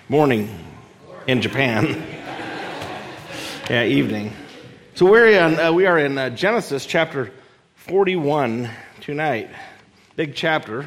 Morning in Japan. Yeah, evening. So we are in Genesis chapter 41 tonight. Big chapter,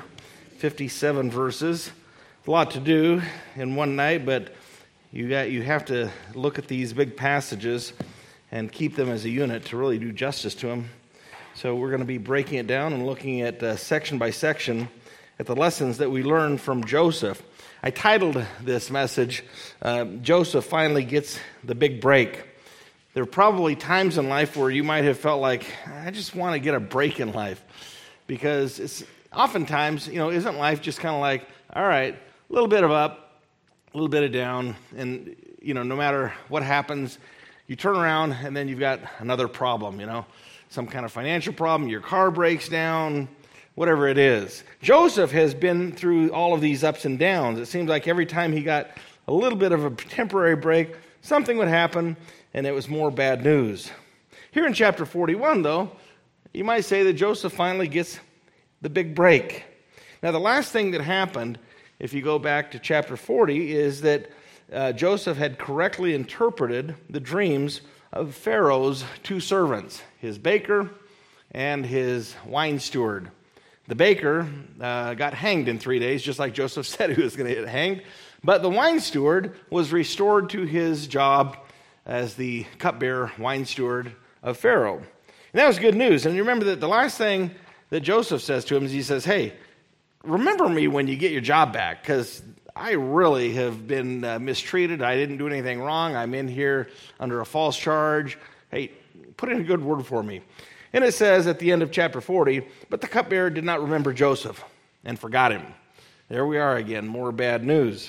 57 verses. A lot to do in one night, but you have to look at these big passages and keep them as a unit to really do justice to them. So we're going to be breaking it down and looking at section by section at the lessons that we learned from Joseph. I titled this message, Joseph Finally Gets the Big Break. There are probably times in life where you might have felt like, I just want to get a break in life. Because it's oftentimes, isn't life just kind of like, all right, a little bit of up, a little bit of down, and, no matter what happens, you turn around and then you've got another problem, some kind of financial problem, your car breaks down, whatever it is. Joseph has been through all of these ups and downs. It seems like every time he got a little bit of a temporary break, something would happen, and it was more bad news. Here in chapter 41, though, you might say that Joseph finally gets the big break. Now, the last thing that happened, if you go back to chapter 40, is that Joseph had correctly interpreted the dreams of Pharaoh's two servants, his baker and his wine steward. The baker got hanged in 3 days, just like Joseph said he was going to get hanged. But the wine steward was restored to his job as the cupbearer wine steward of Pharaoh. And that was good news. And you remember that the last thing that Joseph says to him is he says, hey, remember me when you get your job back, because I really have been mistreated. I didn't do anything wrong. I'm in here under a false charge. Hey, put in a good word for me. And it says at the end of chapter 40, but the cupbearer did not remember Joseph and forgot him. There we are again, more bad news.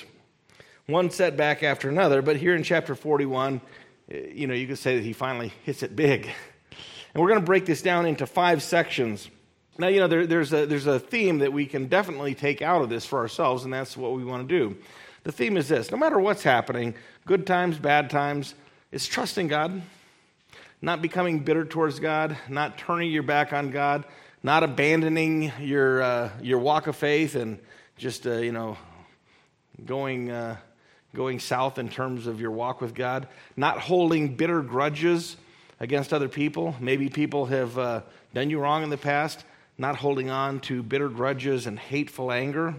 One setback after another, but here in chapter 41, you could say that he finally hits it big. And we're going to break this down into 5 sections. Now, there's a theme that we can definitely take out of this for ourselves, and that's what we want to do. The theme is this: no matter what's happening, good times, bad times, it's trusting God. Not becoming bitter towards God, not turning your back on God, not abandoning your walk of faith and just going south in terms of your walk with God, not holding bitter grudges against other people. Maybe people have done you wrong in the past, not holding on to bitter grudges and hateful anger.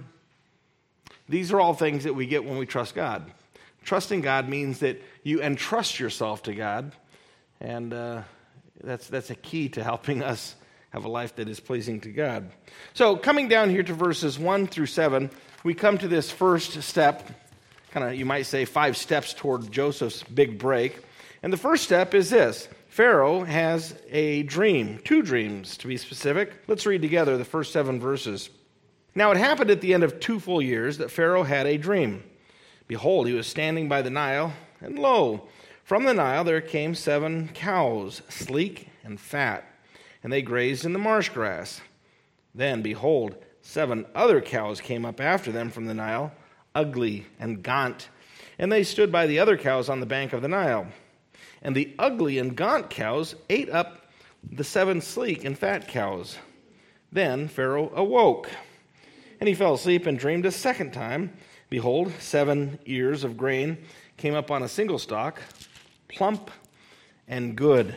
These are all things that we get when we trust God. Trusting God means that you entrust yourself to God. And that's a key to helping us have a life that is pleasing to God. So coming down here to verses 1 through 7, we come to this first step, kind of, you might say, 5 steps toward Joseph's big break. And the first step is this: Pharaoh has a dream, 2 dreams to be specific. Let's read together the first 7 verses. Now it happened at the end of 2 full years that Pharaoh had a dream. Behold, he was standing by the Nile, and lo, from the Nile there came 7 cows, sleek and fat, and they grazed in the marsh grass. Then, behold, 7 other cows came up after them from the Nile, ugly and gaunt, and they stood by the other cows on the bank of the Nile. And the ugly and gaunt cows ate up the 7 sleek and fat cows. Then Pharaoh awoke, and he fell asleep and dreamed a second time. Behold, 7 ears of grain came up on a single stalk, plump and good.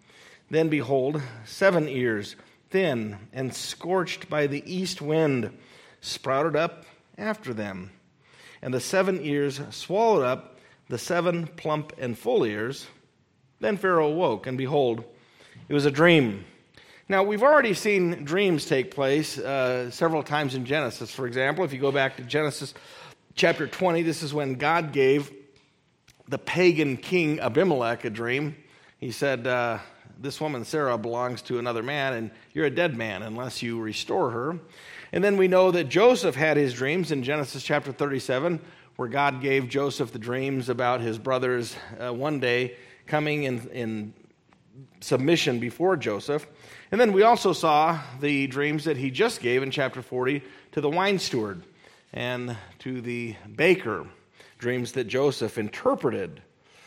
Then behold, 7 ears, thin and scorched by the east wind, sprouted up after them. And the 7 ears swallowed up the 7 plump and full ears. Then Pharaoh awoke, and behold, it was a dream. Now, we've already seen dreams take place several times in Genesis. For example, if you go back to Genesis chapter 20, this is when God gave the pagan king Abimelech a dream. He said, this woman Sarah belongs to another man, and you're a dead man unless you restore her. And then we know that Joseph had his dreams in Genesis chapter 37, where God gave Joseph the dreams about his brothers one day coming in submission before Joseph. And then we also saw the dreams that he just gave in chapter 40 to the wine steward and to the baker. Dreams that Joseph interpreted.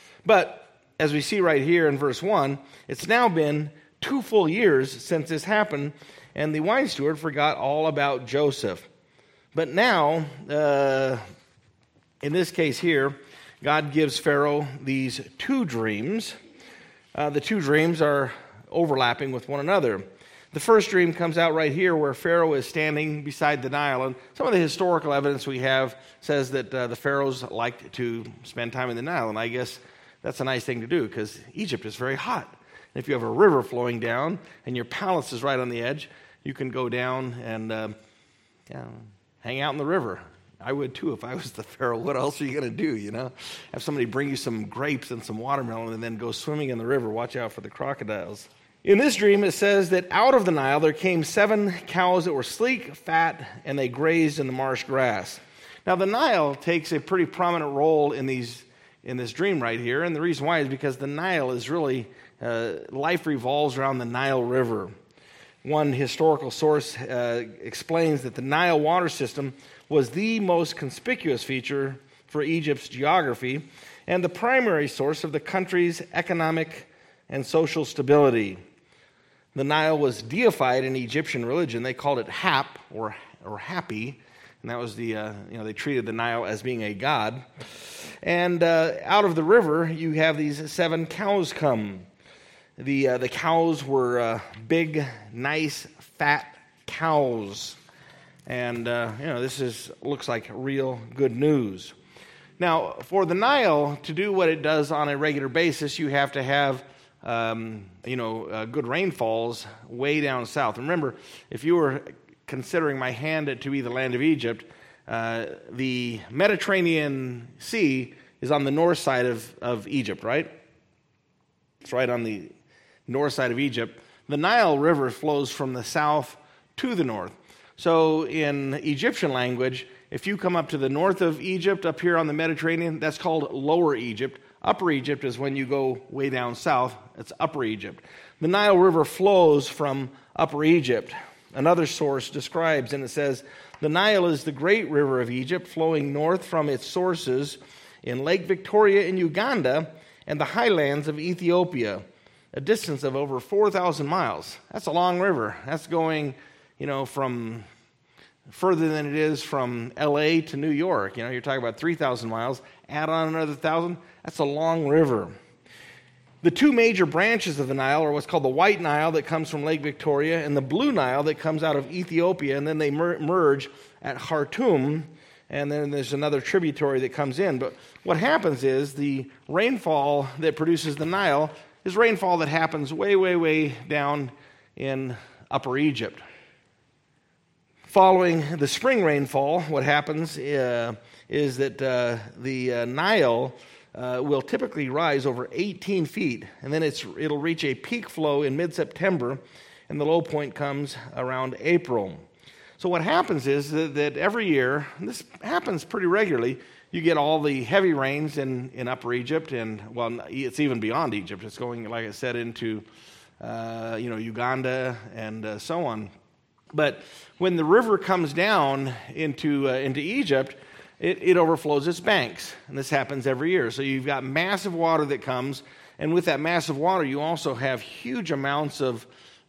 But as we see right here in verse 1, it's now been 2 full years since this happened, and the wine steward forgot all about Joseph. But now, In this case here, God gives Pharaoh these two dreams. The two dreams are overlapping with one another. The first dream comes out right here where Pharaoh is standing beside the Nile. And some of the historical evidence we have says that the pharaohs liked to spend time in the Nile. And I guess that's a nice thing to do because Egypt is very hot. And if you have a river flowing down and your palace is right on the edge, you can go down and hang out in the river. I would too if I was the pharaoh. What else are you going to do, Have somebody bring you some grapes and some watermelon and then go swimming in the river. Watch out for the crocodiles. In this dream, it says that out of the Nile there came 7 cows that were sleek, fat, and they grazed in the marsh grass. Now, the Nile takes a pretty prominent role in this dream right here, and the reason why is because the Nile is really, life revolves around the Nile River. One historical source explains that the Nile water system was the most conspicuous feature for Egypt's geography and the primary source of the country's economic and social stability. The Nile was deified in Egyptian religion. They called it Hap or Happy, and that was they treated the Nile as being a god. And out of the river, you have these 7 cows come. The cows were big, nice, fat cows. And, this looks like real good news. Now, for the Nile to do what it does on a regular basis, you have to have, good rainfalls way down south. Remember, if you were considering my hand to be the land of Egypt, the Mediterranean Sea is on the north side of Egypt, right? It's right on the north side of Egypt. The Nile River flows from the south to the north. So in Egyptian language, if you come up to the north of Egypt, up here on the Mediterranean, that's called Lower Egypt. Upper Egypt is when you go way down south. It's Upper Egypt. The Nile River flows from Upper Egypt. Another source describes, and it says, the Nile is the great river of Egypt, flowing north from its sources in Lake Victoria in Uganda and the highlands of Ethiopia, a distance of over 4,000 miles. That's a long river. That's going, from further than it is from L.A. to New York. You're talking about 3,000 miles. Add on another 1,000. That's a long river. The 2 major branches of the Nile are what's called the White Nile that comes from Lake Victoria and the Blue Nile that comes out of Ethiopia, and then they merge at Khartoum, and then there's another tributary that comes in. But what happens is the rainfall that produces the Nile is rainfall that happens way, way, way down in Upper Egypt. Following the spring rainfall, what happens is that the Nile will typically rise over 18 feet, and then it'll reach a peak flow in mid-September, and the low point comes around April. So what happens is that every year, and this happens pretty regularly, you get all the heavy rains in Upper Egypt, and it's even beyond Egypt. It's going, like I said, into Uganda and so on. But when the river comes down into Egypt, it overflows its banks, and this happens every year. So you've got massive water that comes, and with that massive water, you also have huge amounts of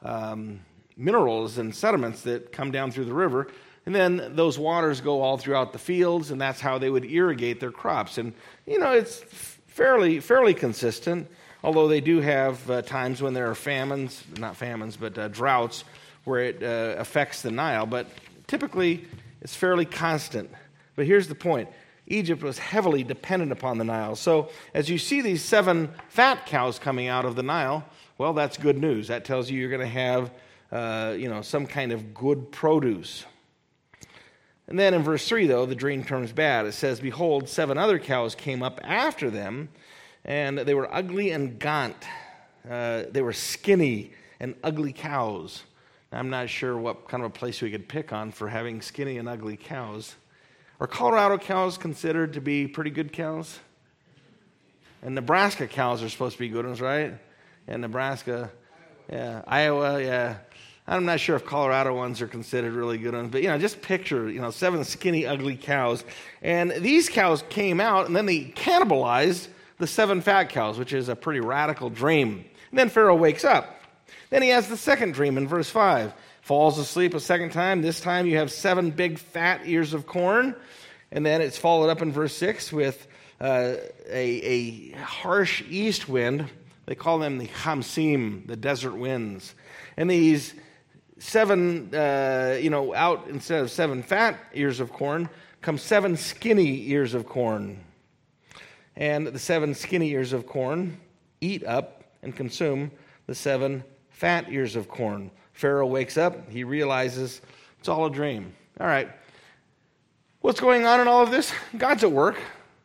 minerals and sediments that come down through the river, and then those waters go all throughout the fields, and that's how they would irrigate their crops. And it's fairly consistent, although they do have times when there are droughts where it affects the Nile, but typically it's fairly constant. But here's the point. Egypt was heavily dependent upon the Nile. So as you see these 7 fat cows coming out of the Nile, well, that's good news. That tells you you're going to have some kind of good produce. And then in verse 3, though, the dream turns bad. It says, behold, 7 other cows came up after them, and they were ugly and gaunt. They were skinny and ugly cows. I'm not sure what kind of a place we could pick on for having skinny and ugly cows. Are Colorado cows considered to be pretty good cows? And Nebraska cows are supposed to be good ones, right? And Nebraska, Iowa, yeah. I'm not sure if Colorado ones are considered really good ones, but just picture, 7 skinny, ugly cows. And these cows came out, and then they cannibalized the 7 fat cows, which is a pretty radical dream. And then Pharaoh wakes up. Then he has the second dream in verse 5. Falls asleep a second time. This time you have 7 big fat ears of corn. And then it's followed up in verse 6 with a harsh east wind. They call them the Hamsim, the desert winds. And these 7, out instead of 7 fat ears of corn, come 7 skinny ears of corn. And the 7 skinny ears of corn eat up and consume the 7 fat ears of corn. Pharaoh wakes up. He realizes it's all a dream. All right. What's going on in all of this? God's at work.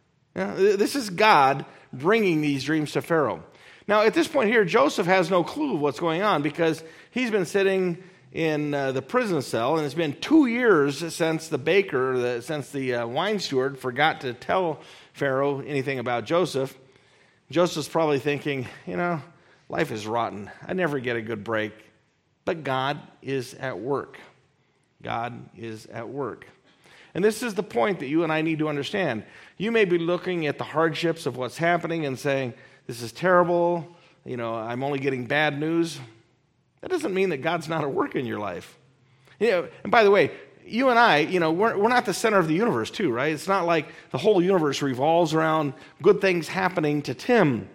This is God bringing these dreams to Pharaoh. Now, at this point here, Joseph has no clue of what's going on because he's been sitting in the prison cell, and it's been 2 years since the baker, since the wine steward forgot to tell Pharaoh anything about Joseph. Joseph's probably thinking, life is rotten. I never get a good break. But God is at work. God is at work. And this is the point that you and I need to understand. You may be looking at the hardships of what's happening and saying, this is terrible, I'm only getting bad news. That doesn't mean that God's not at work in your life. And by the way, you and I, we're not the center of the universe too, right? It's not like the whole universe revolves around good things happening to Tim.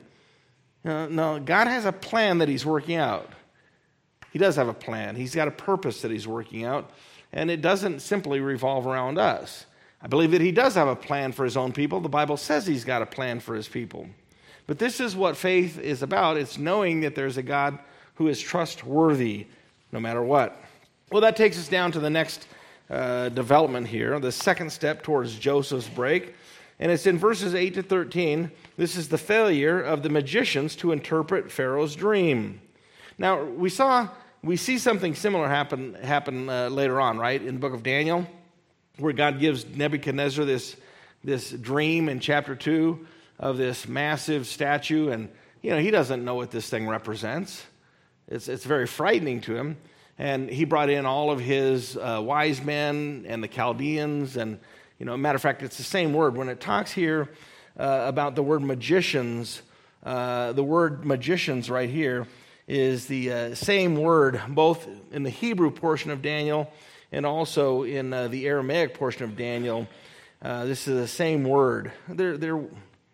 No, God has a plan that he's working out. He does have a plan. He's got a purpose that he's working out, and it doesn't simply revolve around us. I believe that he does have a plan for his own people. The Bible says he's got a plan for his people. But this is what faith is about. It's knowing that there's a God who is trustworthy no matter what. Well, that takes us down to the next development here, the second step towards Joseph's break. And it's in verses 8 to 13. This is the failure of the magicians to interpret Pharaoh's dream. Now, we see something similar happen later on, right, in the book of Daniel, where God gives Nebuchadnezzar this dream in chapter 2 of this massive statue, and he doesn't know what this thing represents. It's very frightening to him, and he brought in all of his wise men and the Chaldeans, and matter of fact, it's the same word. When it talks here about the word magicians, the word magicians right here is the same word both in the Hebrew portion of Daniel and also in the Aramaic portion of Daniel. This is the same word. They're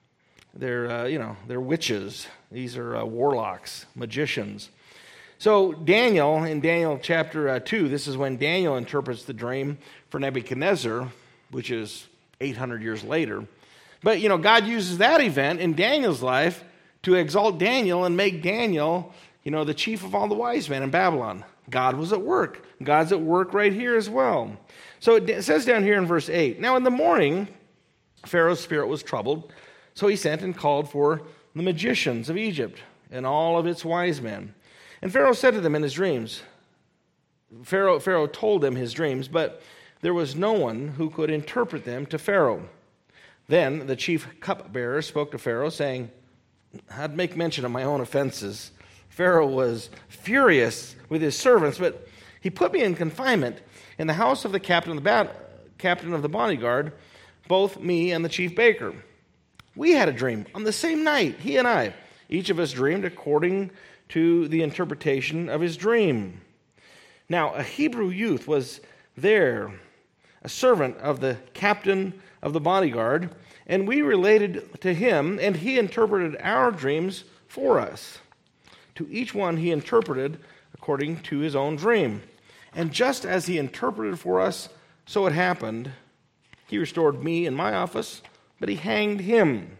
witches. These are warlocks, magicians. So Daniel, in Daniel chapter 2, this is when Daniel interprets the dream for Nebuchadnezzar, which is 800 years later. But, God uses that event in Daniel's life to exalt Daniel and make Daniel, the chief of all the wise men in Babylon. God was at work. God's at work right here as well. So it says down here in verse 8, now in the morning, Pharaoh's spirit was troubled, so he sent and called for the magicians of Egypt and all of its wise men. And Pharaoh said to them in his dreams, Pharaoh told them his dreams, but there was no one who could interpret them to Pharaoh. Then the chief cupbearer spoke to Pharaoh, saying, I'd make mention of my own offenses. Pharaoh was furious with his servants, but he put me in confinement in the house of the captain of the bodyguard, both me and the chief baker. We had a dream on the same night, he and I. Each of us dreamed according to the interpretation of his dream. Now, a Hebrew youth was there, a servant of the captain of the bodyguard, and we related to him, and he interpreted our dreams for us. To each one he interpreted according to his own dream. And just as he interpreted for us, so it happened. He restored me in my office, but he hanged him.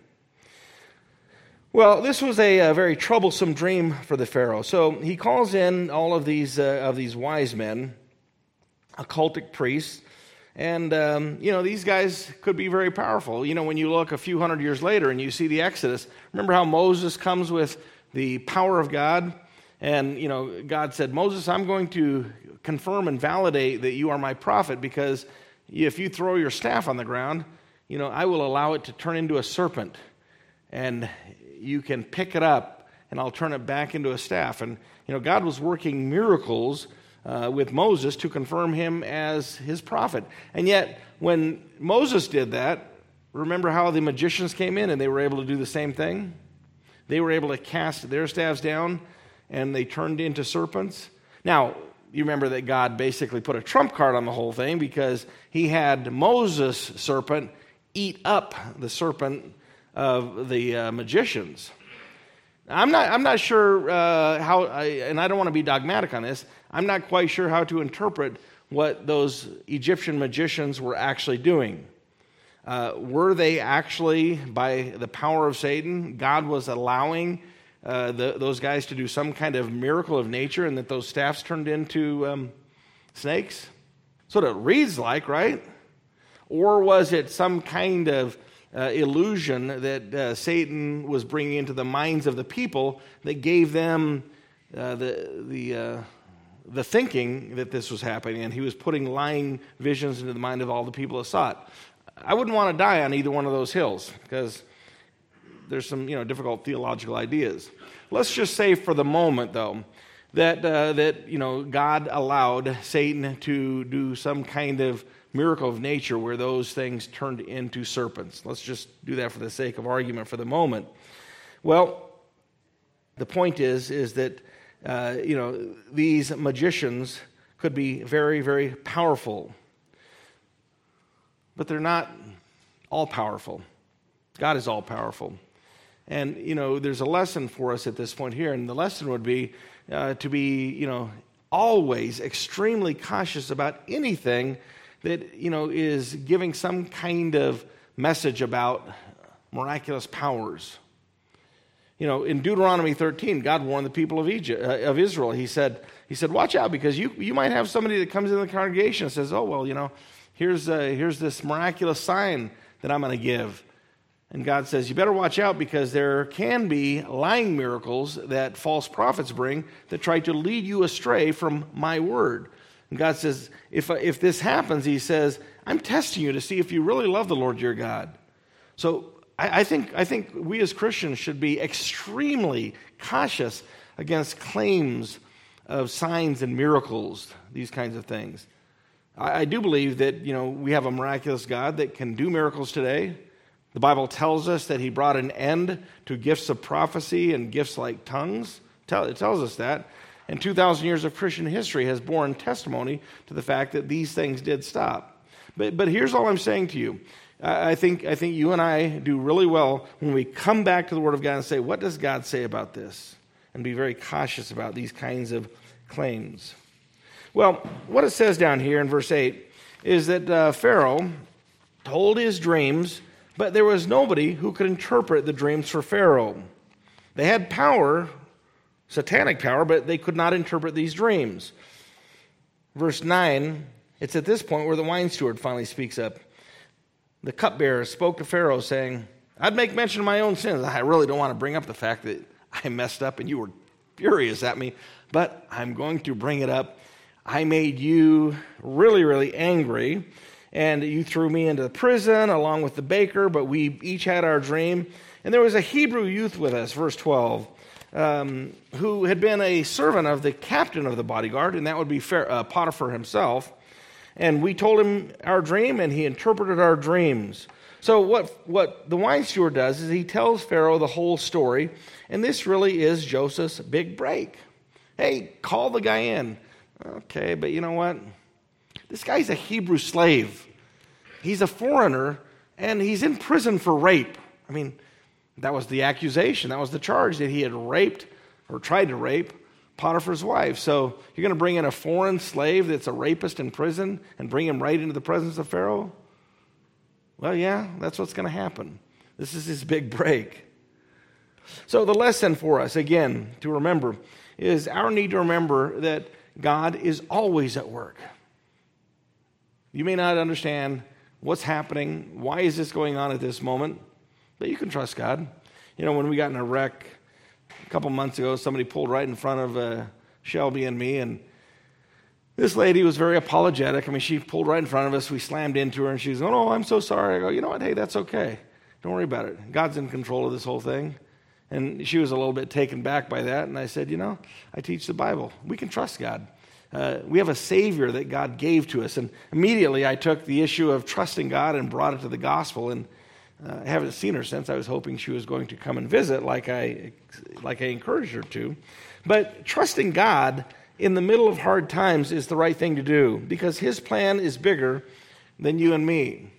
Well, this was a very troublesome dream for the Pharaoh. So he calls in all of these wise men, occultic priests, and these guys could be very powerful. When you look a few hundred years later and you see the Exodus, remember how Moses comes with the power of God, and God said, Moses, I'm going to confirm and validate that you are my prophet, because if you throw your staff on the ground, I will allow it to turn into a serpent, and you can pick it up, and I'll turn it back into a staff. And God was working miracles with Moses to confirm him as his prophet. And yet, when Moses did that, remember how the magicians came in and they were able to do the same thing? They were able to cast their staffs down, and they turned into serpents. Now, You remember that God basically put a trump card on the whole thing because he had Moses' serpent eat up the serpent of the magicians. I'm not sure how, and I don't want to be dogmatic on this, I'm not quite sure how to interpret what those Egyptian magicians were actually doing. Were they actually, by the power of Satan, God was allowing those guys to do some kind of miracle of nature and that those staffs turned into snakes? That's what it reads like, right? Or was it some kind of illusion that Satan was bringing into the minds of the people that gave them the thinking that this was happening, and he was putting lying visions into the mind of all the people that saw it? I wouldn't want to die on either one of those hills because there's some difficult theological ideas. Let's just say for the moment, though, that God allowed Satan to do some kind of miracle of nature where those things turned into serpents. Let's just do that for the sake of argument for the moment. Well, the point is that these magicians could be very, very powerful, but they're not all powerful. God is all powerful. And, there's a lesson for us at this point here, and the lesson would be to be, always extremely cautious about anything that, is giving some kind of message about miraculous powers. In Deuteronomy 13, God warned the people of Israel. He said, watch out, because you might have somebody that comes in the congregation and says, oh, well, here's this miraculous sign that I'm going to give. And God says, you better watch out, because there can be lying miracles that false prophets bring that try to lead you astray from my word. And God says, if this happens, he says, I'm testing you to see if you really love the Lord your God. So I think we as Christians should be extremely cautious against claims of signs and miracles, these kinds of things. I do believe that, we have a miraculous God that can do miracles today. The Bible tells us that he brought an end to gifts of prophecy and gifts like tongues. It tells us that. And 2,000 years of Christian history has borne testimony to the fact that these things did stop. But here's all I'm saying to you. I think you and I do really well when we come back to the Word of God and say, what does God say about this? And be very cautious about these kinds of claims. Well, what it says down here in verse 8 is that Pharaoh told his dreams, but there was nobody who could interpret the dreams for Pharaoh. They had power, satanic power, but they could not interpret these dreams. Verse 9, it's at this point where the wine steward finally speaks up. The cupbearer spoke to Pharaoh, saying, I'd make mention of my own sins. I really don't want to bring up the fact that I messed up and you were furious at me, but I'm going to bring it up. I made you really, really angry, and you threw me into the prison along with the baker, but we each had our dream. And there was a Hebrew youth with us, verse 12, who had been a servant of the captain of the bodyguard, and that would be Potiphar himself. And we told him our dream, and he interpreted our dreams. So what the wine steward does is he tells Pharaoh the whole story, and this really is Joseph's big break. Hey, call the guy in. Okay, but you know what? This guy's a Hebrew slave. He's a foreigner, and he's in prison for rape. I mean, that was the accusation. That was the charge, that he had raped or tried to rape Potiphar's wife. So you're going to bring in a foreign slave that's a rapist in prison and bring him right into the presence of Pharaoh? Well, yeah, that's what's going to happen. This is his big break. So the lesson for us, again, to remember, is our need to remember that God is always at work. You may not understand what's happening, why is this going on at this moment, but you can trust God. When we got in a wreck a couple months ago, somebody pulled right in front of Shelby and me, and this lady was very apologetic. I mean, she pulled right in front of us. We slammed into her, and she's going, oh, I'm so sorry. I go, you know what? Hey, that's okay. Don't worry about it. God's in control of this whole thing. And she was a little bit taken back by that, and I said, I teach the Bible. We can trust God. We have a Savior that God gave to us. And immediately I took the issue of trusting God and brought it to the gospel. And I haven't seen her since. I was hoping she was going to come and visit like I encouraged her to. But trusting God in the middle of hard times is the right thing to do because his plan is bigger than you and me.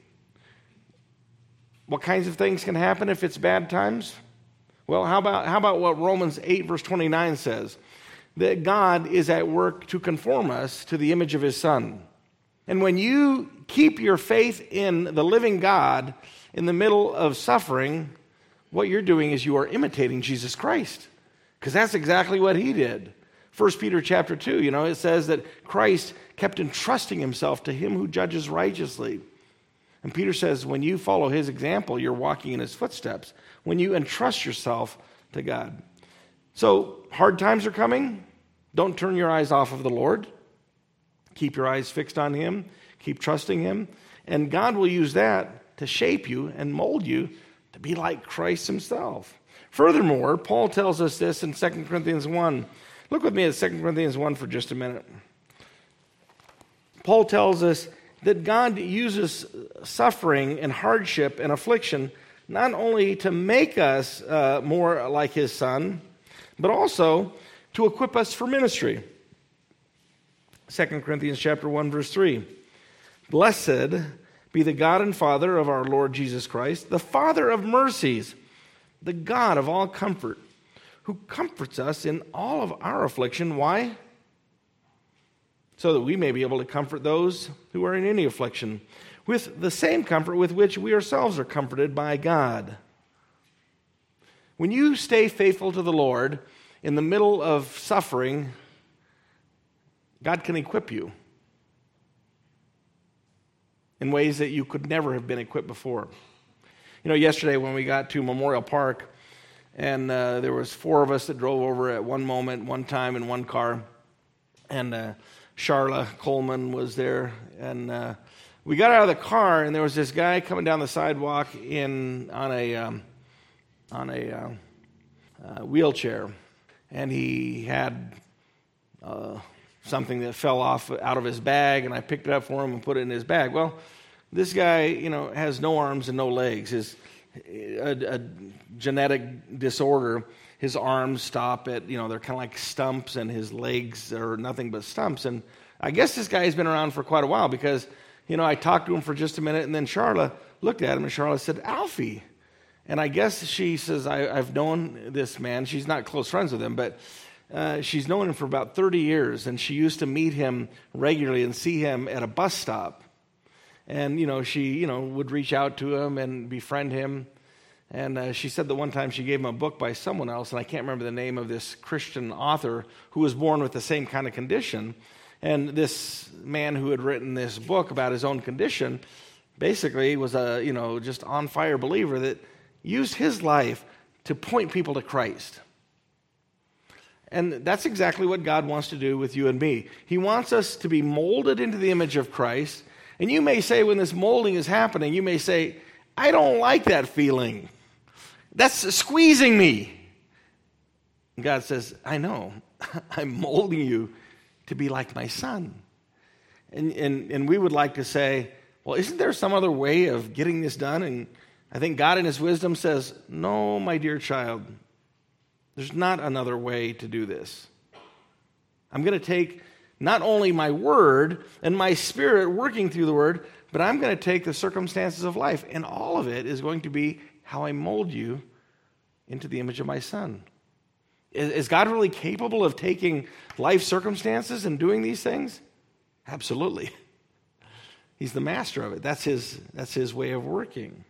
What kinds of things can happen if it's bad times? Well, how about what Romans 8 verse 29 says? That God is at work to conform us to the image of his Son. And when you keep your faith in the living God in the middle of suffering, what you're doing is you are imitating Jesus Christ. Because that's exactly what he did. 1 Peter chapter 2, it says that Christ kept entrusting himself to him who judges righteously. And Peter says when you follow his example, you're walking in his footsteps. When you entrust yourself to God. So, hard times are coming. Don't turn your eyes off of the Lord. Keep your eyes fixed on him. Keep trusting him. And God will use that to shape you and mold you to be like Christ himself. Furthermore, Paul tells us this in 2 Corinthians 1. Look with me at 2 Corinthians 1 for just a minute. Paul tells us that God uses suffering and hardship and affliction not only to make us more like his Son, but also to equip us for ministry. 2 Corinthians chapter 1, verse 3. Blessed be the God and Father of our Lord Jesus Christ, the Father of mercies, the God of all comfort, who comforts us in all of our affliction. Why? So that we may be able to comfort those who are in any affliction with the same comfort with which we ourselves are comforted by God. When you stay faithful to the Lord in the middle of suffering, God can equip you in ways that you could never have been equipped before. Yesterday when we got to Memorial Park, and there was 4 of us that drove over at one moment, one time in one car, and Charla Coleman was there, and we got out of the car, and there was this guy coming down the sidewalk on a wheelchair, and he had something that fell off out of his bag, and I picked it up for him and put it in his bag. Well, this guy, has no arms and no legs. His a genetic disorder. His arms stop at, they're kind of like stumps, and his legs are nothing but stumps. And I guess this guy's been around for quite a while because, I talked to him for just a minute, and then Charla looked at him, and Charla said, Alfie. And I guess she says, I've known this man. She's not close friends with him, but she's known him for about 30 years, and she used to meet him regularly and see him at a bus stop. And, she, would reach out to him and befriend him. And she said that one time she gave him a book by someone else, and I can't remember the name of this Christian author who was born with the same kind of condition. And this man who had written this book about his own condition basically was a, just on-fire believer that used his life to point people to Christ. And that's exactly what God wants to do with you and me. He wants us to be molded into the image of Christ. And you may say, when this molding is happening, you may say, I don't like that feeling. That's squeezing me. And God says, I know. I'm molding you to be like my Son. And we would like to say, well, isn't there some other way of getting this done? And I think God in his wisdom says, no, my dear child, there's not another way to do this. I'm going to take not only my word and my spirit working through the word, but I'm going to take the circumstances of life, and all of it is going to be how I mold you into the image of my Son. Is God really capable of taking life circumstances and doing these things? Absolutely. He's the master of it. That's his way of working.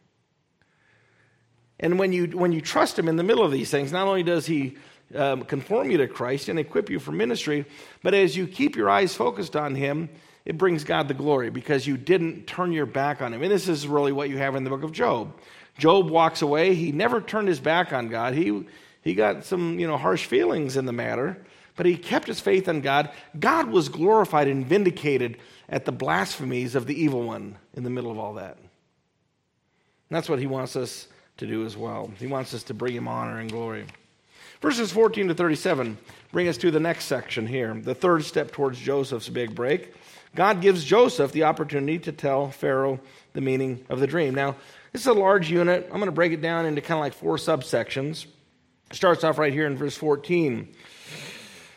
And when you trust him in the middle of these things, not only does he conform you to Christ and equip you for ministry, but as you keep your eyes focused on him, it brings God the glory because you didn't turn your back on him. And this is really what you have in the book of Job. Job walks away. He never turned his back on God. He got some harsh feelings in the matter, but he kept his faith in God. God was glorified and vindicated at the blasphemies of the evil one in the middle of all that. And that's what he wants us to do as well. He wants us to bring him honor and glory. Verses 14 to 37 bring us to the next section here, the third step towards Joseph's big break. God gives Joseph the opportunity to tell Pharaoh the meaning of the dream. Now, this is a large unit. I'm going to break it down into kind of like 4 subsections. It starts off right here in verse 14.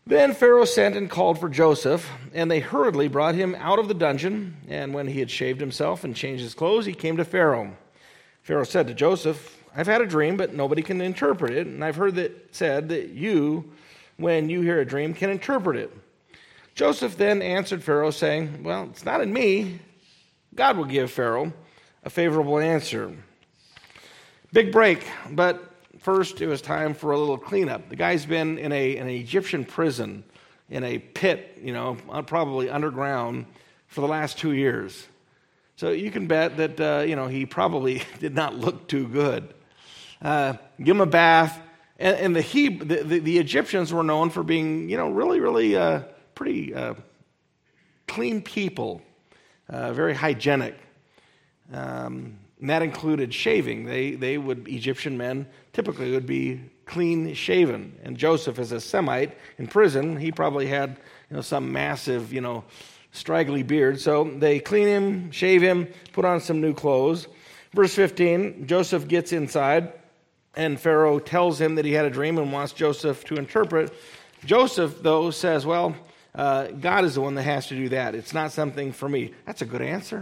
Then Pharaoh sent and called for Joseph, and they hurriedly brought him out of the dungeon. And when he had shaved himself and changed his clothes, he came to Pharaoh. Pharaoh said to Joseph, I've had a dream, but nobody can interpret it. And I've heard it said that you, when you hear a dream, can interpret it. Joseph then answered Pharaoh, saying, well, it's not in me. God will give Pharaoh a favorable answer. Big break, but first, it was time for a little cleanup. The guy's been in an Egyptian prison, in a pit, probably underground, for the last 2 years. So you can bet that, he probably did not look too good. Give him a bath. And the Egyptians were known for being, really, really pretty clean people, very hygienic. And that included shaving. Egyptian men typically would be clean shaven. And Joseph, as a Semite in prison, he probably had some massive, straggly beard. So they clean him, shave him, put on some new clothes. Verse 15, Joseph gets inside, and Pharaoh tells him that he had a dream and wants Joseph to interpret. Joseph, though, says, well, God is the one that has to do that. It's not something for me. That's a good answer.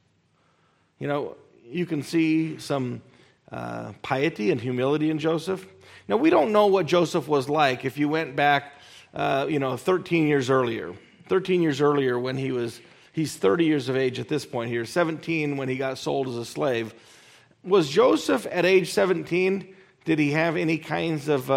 You can see some piety and humility in Joseph. Now, we don't know what Joseph was like if you went back, 13 years earlier. 13 years earlier when he's 30 years of age at this point here, 17 when he got sold as a slave. Was Joseph at age 17, did he have any kinds of,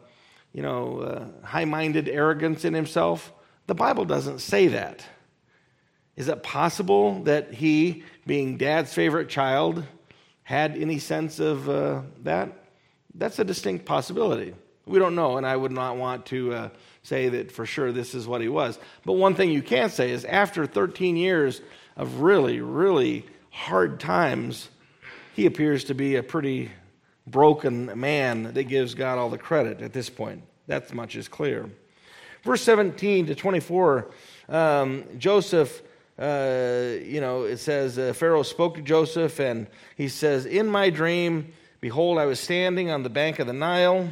high-minded arrogance in himself? The Bible doesn't say that. Is it possible that he, being Dad's favorite child, had any sense of that? That's a distinct possibility. We don't know, and I would not want to say that for sure this is what he was. But one thing you can say is after 13 years of really, really hard times, he appears to be a pretty broken man that gives God all the credit at this point. That much is clear. Verse 17 to 24, Joseph... it says, Pharaoh spoke to Joseph, and he says, in my dream, behold, I was standing on the bank of the Nile.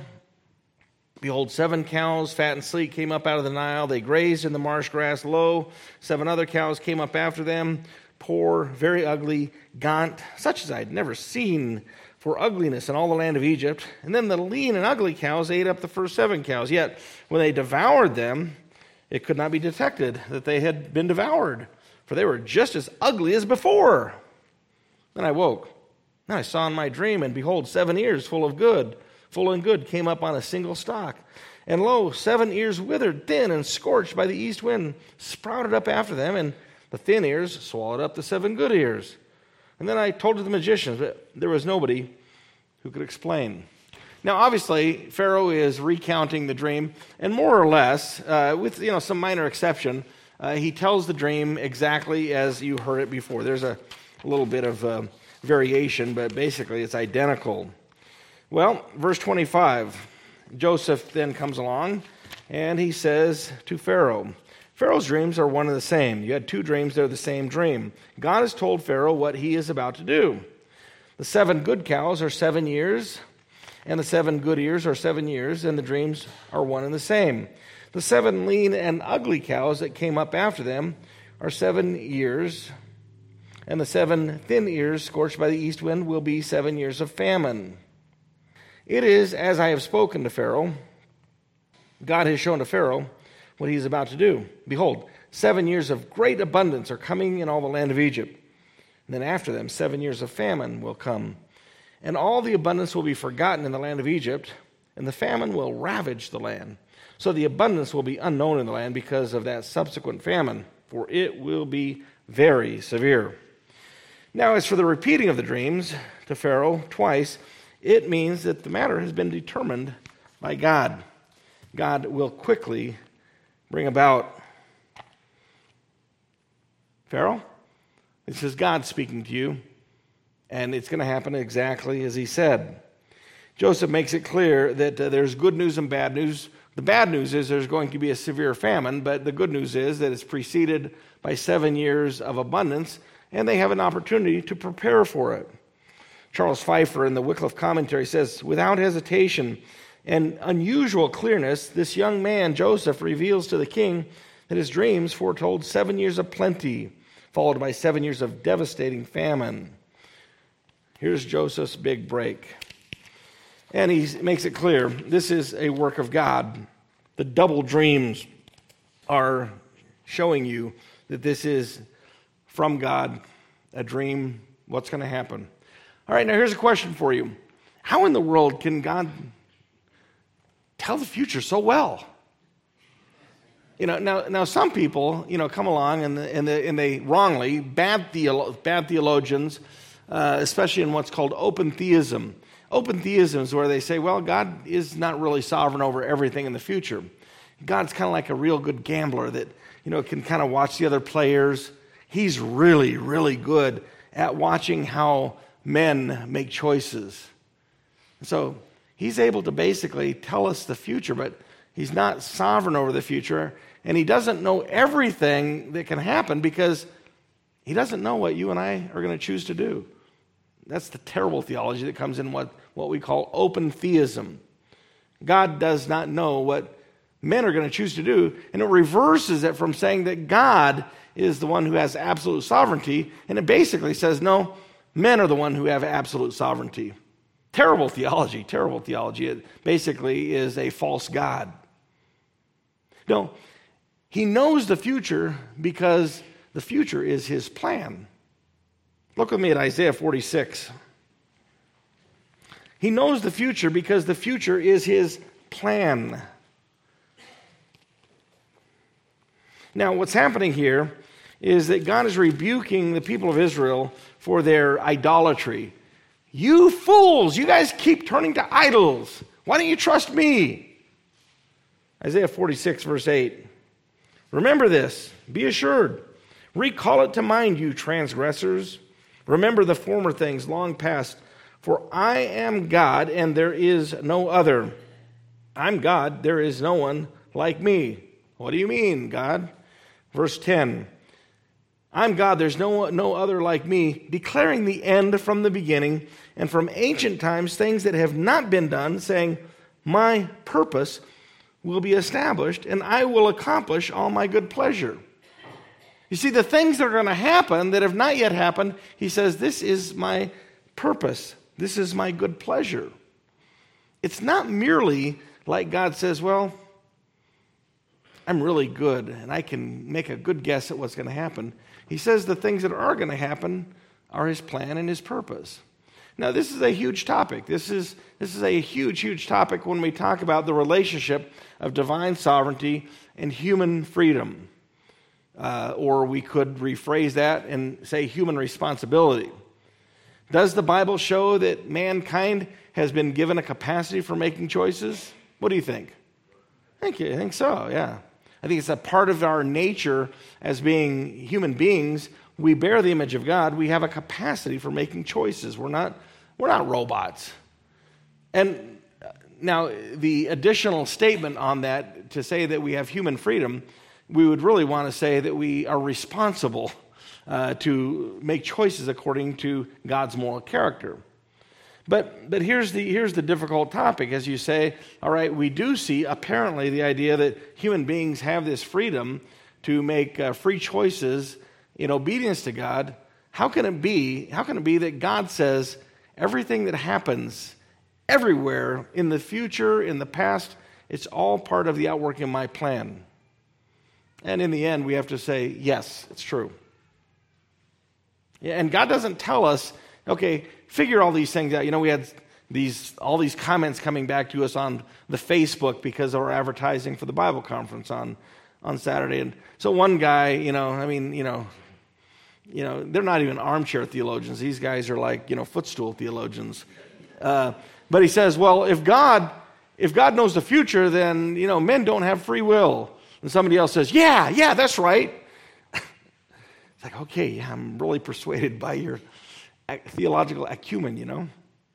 Behold, 7 cows, fat and sleek, came up out of the Nile. They grazed in the marsh grass. Lo, 7 other cows came up after them, poor, very ugly, gaunt, such as I had never seen for ugliness in all the land of Egypt. And then the lean and ugly cows ate up the first 7 cows. Yet when they devoured them, it could not be detected that they had been devoured, for they were just as ugly as before. Then I woke. Then I saw in my dream, and behold, 7 ears full and good came up on a single stalk. And lo, 7 ears withered, thin and scorched by the east wind, sprouted up after them, and the thin ears swallowed up the 7 good ears. And then I told to the magicians, but there was nobody who could explain. Now, obviously, Pharaoh is recounting the dream, and more or less, with some minor exception, he tells the dream exactly as you heard it before. There's a little bit of variation, but basically it's identical. Well, verse 25, Joseph then comes along, and he says to Pharaoh, Pharaoh's dreams are one and the same. You had 2 dreams, they're the same dream. God has told Pharaoh what he is about to do. The 7 good cows are 7 years, and the 7 good ears are 7 years, and the dreams are one and the same. The 7 lean and ugly cows that came up after them are 7 years, and the 7 thin ears scorched by the east wind will be 7 years of famine. It is as I have spoken to Pharaoh. God has shown to Pharaoh what he is about to do. Behold, 7 years of great abundance are coming in all the land of Egypt. And then after them, 7 years of famine will come. And all the abundance will be forgotten in the land of Egypt, and the famine will ravage the land. So the abundance will be unknown in the land because of that subsequent famine, for it will be very severe. Now, as for the repeating of the dreams to Pharaoh twice, it means that the matter has been determined by God. God will quickly bring about. Pharaoh, this is God speaking to you, and it's going to happen exactly as he said. Joseph makes it clear that there's good news and bad news. The bad news is there's going to be a severe famine, but the good news is that it's preceded by 7 years of abundance, and they have an opportunity to prepare for it. Charles Pfeiffer in the Wycliffe Commentary says, without hesitation, and unusual clearness, this young man, Joseph, reveals to the king that his dreams foretold 7 years of plenty, followed by 7 years of devastating famine. Here's Joseph's big break. And he makes it clear, this is a work of God. The double dreams are showing you that this is from God, a dream, what's going to happen. All right, now here's a question for you. How in the world can God tell the future so well? Now some people, come along and they wrongly, bad theologians, especially in what's called open theism. Open theism is where they say, well, God is not really sovereign over everything in the future. God's kind of like a real good gambler that, can kind of watch the other players. He's really, really good at watching how men make choices. So he's able to basically tell us the future, but he's not sovereign over the future, and he doesn't know everything that can happen because he doesn't know what you and I are going to choose to do. That's the terrible theology that comes in what we call open theism. God does not know what men are going to choose to do, and it reverses it from saying that God is the one who has absolute sovereignty, and it basically says, no, men are the one who have absolute sovereignty. Terrible theology. It basically is a false God. No, he knows the future because the future is his plan. Look with me at Isaiah 46. He knows the future because the future is his plan. Now, what's happening here is that God is rebuking the people of Israel for their idolatry. You fools, you guys keep turning to idols. Why don't you trust me? Isaiah 46, verse 8. Remember this, be assured. Recall it to mind, you transgressors. Remember the former things long past. For I am God, and there is no other. I'm God, there is no one like me. What do you mean, God? Verse 10. I'm God, there's no other like me, declaring the end from the beginning, and from ancient times things that have not been done, saying, my purpose will be established, and I will accomplish all my good pleasure. You see, the things that are going to happen that have not yet happened, he says, this is my purpose. This is my good pleasure. It's not merely like God says, well, I'm really good, and I can make a good guess at what's going to happen. He says the things that are going to happen are his plan and his purpose. Now, this is a huge topic. This is a huge topic when we talk about the relationship of divine sovereignty and human freedom. Or we could rephrase that and say human responsibility. Does the Bible show that mankind has been given a capacity for making choices? What do you think? I think so, yeah. I think it's a part of our nature as being human beings. We bear the image of God. We have a capacity for making choices. We're not robots. And now the additional statement on that, to say that we have human freedom, we would really want to say that we are responsible to make choices according to God's moral character. But here's the difficult topic. As you say, all right, we do see apparently the idea that human beings have this freedom to make free choices in obedience to God. How can it be that God says everything that happens everywhere in the future, in the past, it's all part of the outworking of my plan? And in the end, we have to say, yes, it's true. And God doesn't tell us, okay, figure all these things out. We had all these comments coming back to us on the Facebook because of our advertising for the Bible conference on Saturday. And so one guy, they're not even armchair theologians. These guys are like, footstool theologians. But he says, well, if God knows the future, then, men don't have free will. And somebody else says, yeah, that's right. It's like, okay, yeah, I'm really persuaded by your theological acumen,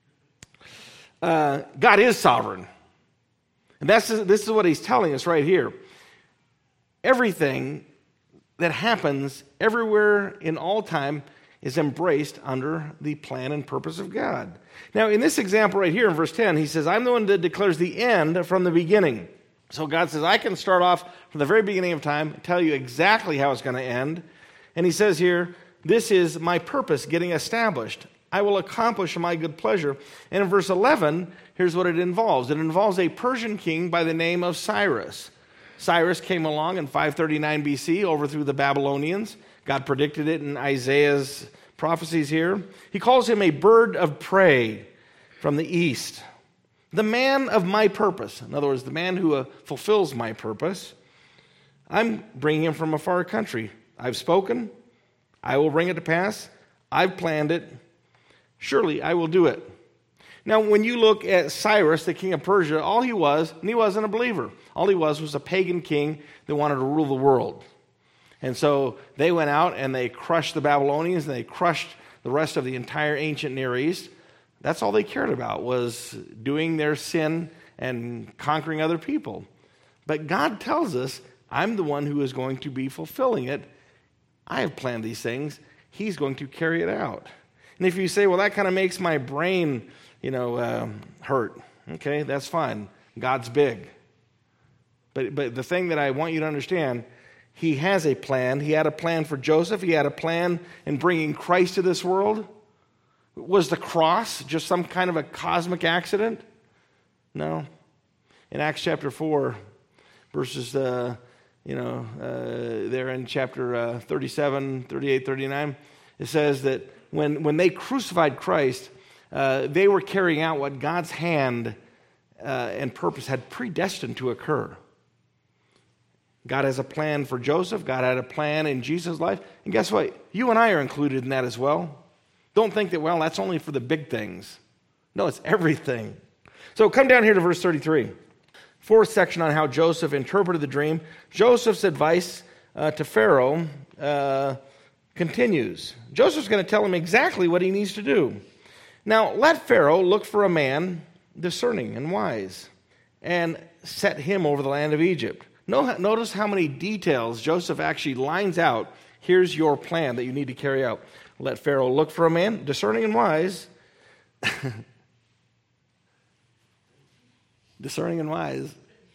God is sovereign. And this is what he's telling us right here. Everything that happens everywhere in all time, is embraced under the plan and purpose of God. Now, in this example right here in verse 10, he says, I'm the one that declares the end from the beginning. So God says, I can start off from the very beginning of time, tell you exactly how it's going to end. And he says here, this is my purpose getting established. I will accomplish my good pleasure. And in verse 11, here's what it involves. It involves a Persian king by the name of Cyrus. Cyrus came along in 539 BC, overthrew the Babylonians. God predicted it in Isaiah's prophecies here. He calls him a bird of prey from the east. The man of my purpose. In other words, the man who fulfills my purpose. I'm bringing him from a far country. I've spoken. I will bring it to pass. I've planned it. Surely I will do it. Now, when you look at Cyrus, the king of Persia, all he was, and he wasn't a believer, all he was a pagan king that wanted to rule the world. And so they went out and they crushed the Babylonians and they crushed the rest of the entire ancient Near East. That's all they cared about, was doing their sin and conquering other people. But God tells us, I'm the one who is going to be fulfilling it. I have planned these things. He's going to carry it out. And if you say, well, that kind of makes my brain, hurt. Okay, that's fine. God's big. But the thing that I want you to understand, he has a plan. He had a plan for Joseph. He had a plan in bringing Christ to this world. Was the cross just some kind of a cosmic accident? No. In Acts chapter 4, verses, there in chapter 37, 38, 39, it says that when they crucified Christ, they were carrying out what God's hand and purpose had predestined to occur. God has a plan for Joseph. God had a plan in Jesus' life. And guess what? You and I are included in that as well. Don't think that, well, that's only for the big things. No, it's everything. So come down here to verse 33. Fourth section on how Joseph interpreted the dream. Joseph's advice to Pharaoh continues. Joseph's going to tell him exactly what he needs to do. Now, let Pharaoh look for a man discerning and wise and set him over the land of Egypt. Notice how many details Joseph actually lines out. Here's your plan that you need to carry out. Let Pharaoh look for a man discerning and wise. Discerning and wise.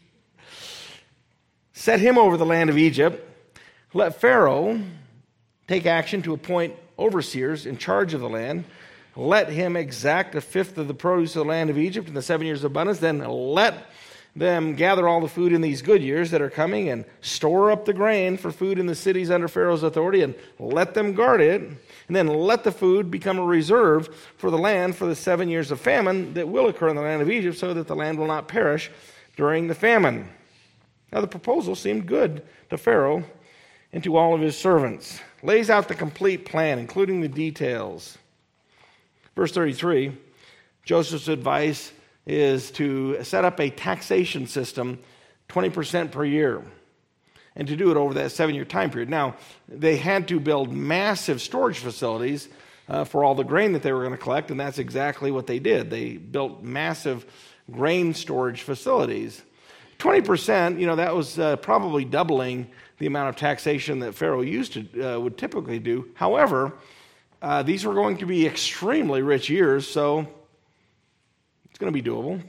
Set him over the land of Egypt. Let Pharaoh take action to appoint overseers in charge of the land. Let him exact a fifth of the produce of the land of Egypt in the 7 years of abundance. Then let them gather all the food in these good years that are coming and store up the grain for food in the cities under Pharaoh's authority and let them guard it. And then let the food become a reserve for the land for the 7 years of famine that will occur in the land of Egypt so that the land will not perish during the famine. Now the proposal seemed good to Pharaoh and to all of his servants. Lays out the complete plan, including the details. Verse 33, Joseph's advice is to set up a taxation system, 20% per year, and to do it over that 7-year time period. Now, they had to build massive storage facilities for all the grain that they were going to collect, and that's exactly what they did. They built massive grain storage facilities. 20%, that was probably doubling the amount of taxation that Pharaoh would typically do. However, these were going to be extremely rich years, so it's going to be doable.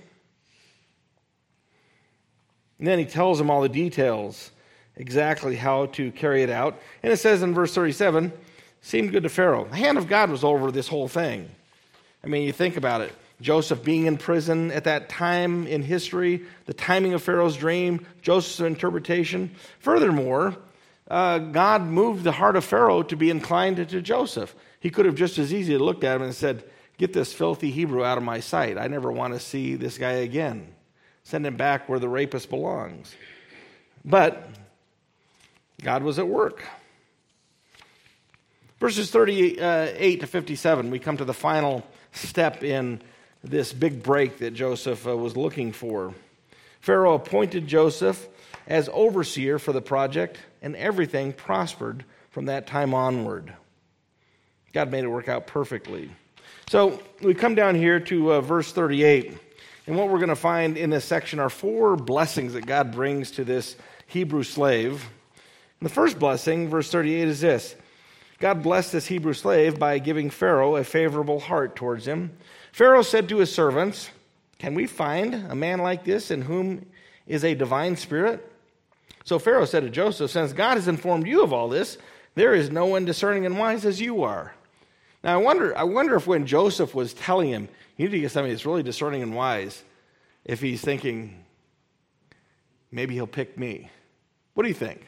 And then he tells them all the details, exactly how to carry it out. And it says in verse 37, seemed good to Pharaoh. The hand of God was over this whole thing. I mean, you think about it. Joseph being in prison at that time in history, the timing of Pharaoh's dream, Joseph's interpretation. Furthermore, God moved the heart of Pharaoh to be inclined to Joseph. He could have just as easily looked at him and said, get this filthy Hebrew out of my sight. I never want to see this guy again. Send him back where the rapist belongs. But God was at work. Verses 38 to 57, we come to the final step in this big break that Joseph was looking for. Pharaoh appointed Joseph as overseer for the project, and everything prospered from that time onward. God made it work out perfectly. So we come down here to verse 38, and what we're going to find in this section are 4 blessings that God brings to this Hebrew slave. And the first blessing, verse 38, is this. God blessed this Hebrew slave by giving Pharaoh a favorable heart towards him. Pharaoh said to his servants, "Can we find a man like this in whom is a divine spirit?" So Pharaoh said to Joseph, "Since God has informed you of all this, there is no one discerning and wise as you are." Now I wonder if when Joseph was telling him, you need to get somebody that's really discerning and wise, if he's thinking, maybe he'll pick me. What do you think?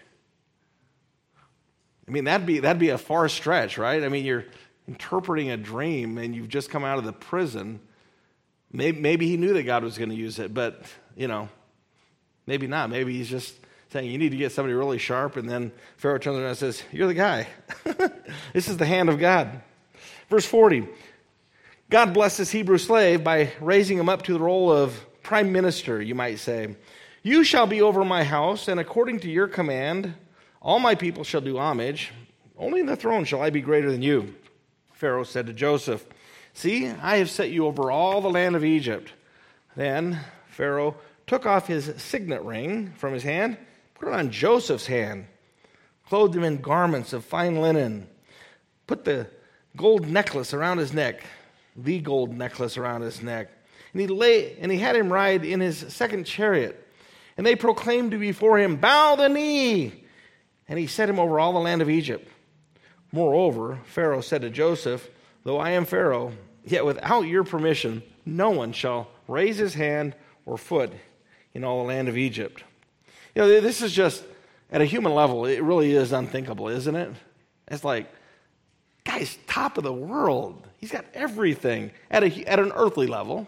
I mean, that'd be a far stretch, right? I mean, you're interpreting a dream and you've just come out of the prison. Maybe he knew that God was going to use it, but, maybe not. Maybe he's just saying, you need to get somebody really sharp, and then Pharaoh turns around and says, "You're the guy." This is the hand of God. Verse 40, God blessed this Hebrew slave by raising him up to the role of prime minister, you might say. "You shall be over my house, and according to your command, all my people shall do homage. Only in the throne shall I be greater than you." Pharaoh said to Joseph, "See, I have set you over all the land of Egypt." Then Pharaoh took off his signet ring from his hand, put it on Joseph's hand, clothed him in garments of fine linen, put the gold necklace around his neck, the gold necklace around his neck, and he had him ride in his second chariot. And they proclaimed before him, "Bow the knee!" And he set him over all the land of Egypt. Moreover, Pharaoh said to Joseph, "Though I am Pharaoh, yet without your permission, no one shall raise his hand or foot in all the land of Egypt." This is just, at a human level, it really is unthinkable, isn't it? It's like, guy's top of the world. He's got everything at an earthly level.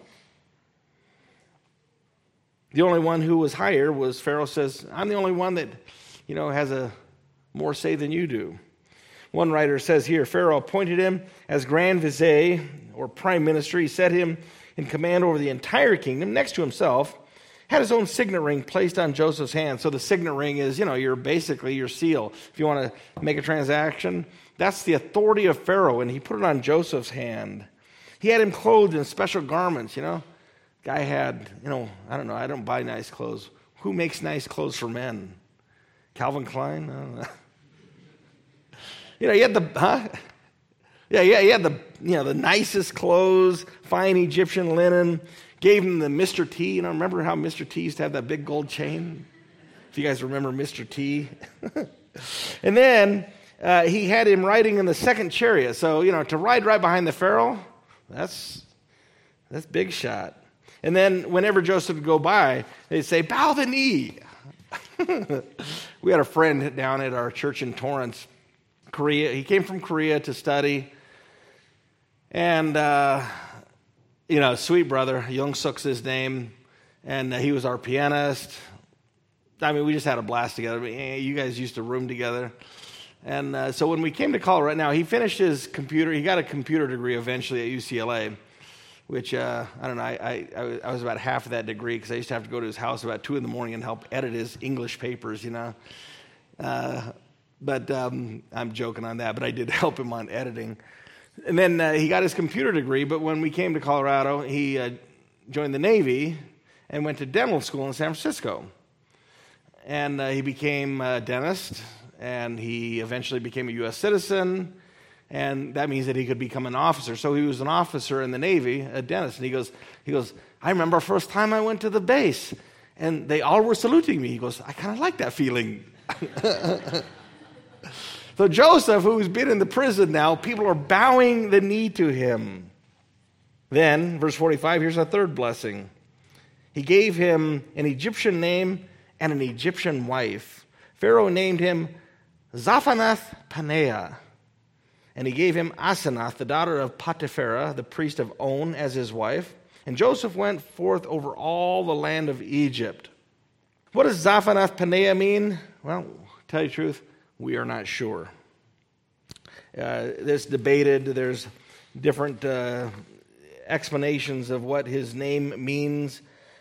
The only one who was higher was, Pharaoh says, "I'm the only one that, has a more say than you do." One writer says here, Pharaoh appointed him as grand vizier, or prime minister. He set him in command over the entire kingdom next to himself, had his own signet ring placed on Joseph's hand. So the signet ring is, basically your seal. If you want to make a transaction, that's the authority of Pharaoh, and he put it on Joseph's hand. He had him clothed in special garments, Guy had, I don't know, I don't buy nice clothes. Who makes nice clothes for men? Calvin Klein? I don't know. He had the nicest clothes, fine Egyptian linen, gave him the Mr. T. Remember how Mr. T used to have that big gold chain? If you guys remember Mr. T. And then he had him riding in the second chariot. So, to ride right behind the Pharaoh, that's big shot. And then whenever Joseph would go by, they'd say, "Bow the knee." We had a friend down at our church in Torrance, Korea. He came from Korea to study. And, sweet brother, Young Suk's his name. And he was our pianist. I mean, we just had a blast together. You guys used to room together. And so when we came to Colorado, now he finished his computer. He got a computer degree eventually at UCLA, which, I don't know, I was about half of that degree because I used to have to go to his house about 2 a.m. and help edit his English papers, But I'm joking on that, but I did help him on editing. And then he got his computer degree, but when we came to Colorado, he joined the Navy and went to dental school in San Francisco. And he became a dentist, and he eventually became a U.S. citizen, and that means that he could become an officer. So he was an officer in the Navy, a dentist, and he goes, "I remember the first time I went to the base, and they all were saluting me." He goes, "I kind of like that feeling." So Joseph, who's been in the prison now, people are bowing the knee to him. Then, verse 45, here's a third blessing. He gave him an Egyptian name and an Egyptian wife. Pharaoh named him Zaphenath-Paneah, and he gave him Asenath, the daughter of Potiphera, the priest of On, as his wife. And Joseph went forth over all the land of Egypt. What does Zaphenath-Paneah mean? Well, to tell you the truth, we are not sure. It's debated. There's different explanations of what his name means.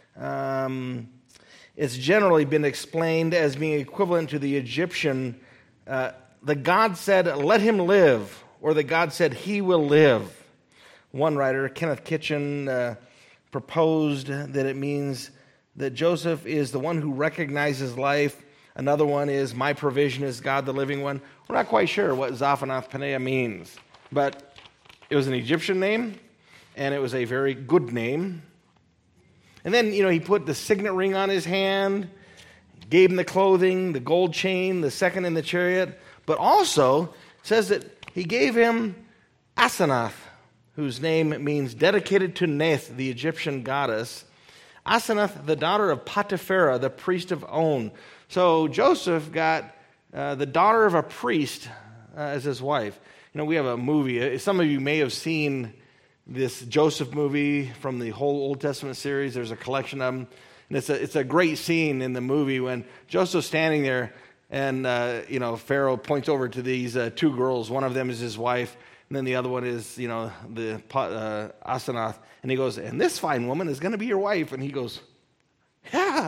It's generally been explained as being equivalent to the Egyptian, the God said, "Let him live," or the God said, "He will live." One writer, Kenneth Kitchen, proposed that it means that Joseph is the one who recognizes life Another one is, my provision is God, the living one. We're not quite sure what Zaphanath Paneah means, but it was an Egyptian name, and it was a very good name. And then, he put the signet ring on his hand, gave him the clothing, the gold chain, the second in the chariot, but also says that he gave him Asenath, whose name means dedicated to Neith, the Egyptian goddess. Asenath, the daughter of Potipharah, the priest of On. So Joseph got the daughter of a priest as his wife. We have a movie. Some of you may have seen this Joseph movie from the whole Old Testament series. There's a collection of them. And it's a great scene in the movie when Joseph's standing there and, Pharaoh points over to these two girls. One of them is his wife, and then the other one is, the Asenath. And he goes, and this fine woman is going to be your wife. And he goes, yeah.